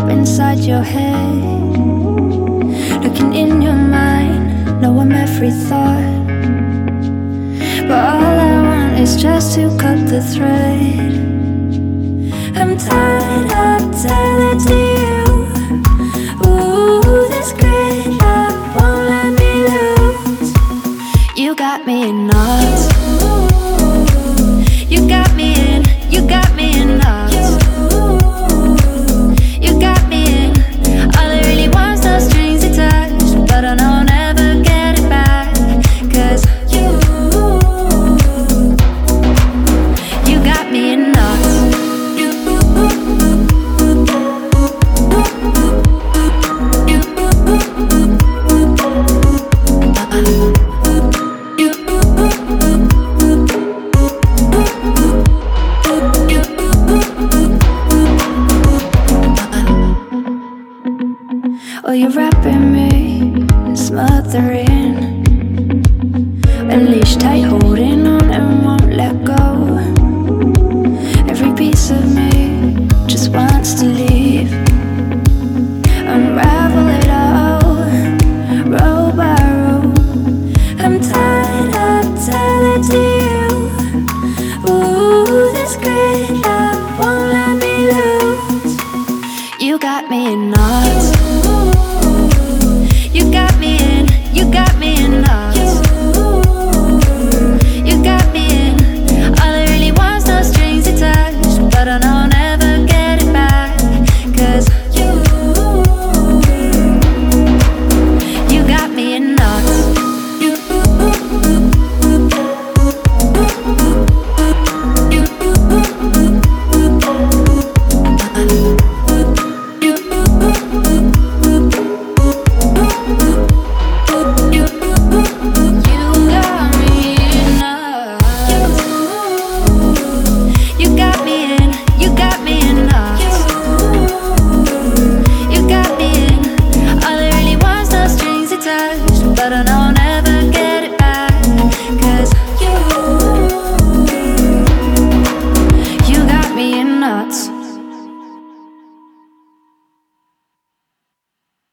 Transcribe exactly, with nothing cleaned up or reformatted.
inside your head, looking in your mind, know I'm every thought. But all I want is just to cut the thread. I'm tired of telling to you, ooh, this great love won't let me lose. You got me in knots. You got me in, you got me in knots. You got me in, all I really want's no strings attached. But I know I'll never get it back, 'cause you, you got me in knots. Oh, you're wrapping me and smothering, unleashed tight, holding on and won't let go. Every piece of me just wants to leave. Unravel it all, row by row. I'm tired of telling to you, ooh, this great love won't let me lose. You got me in knots.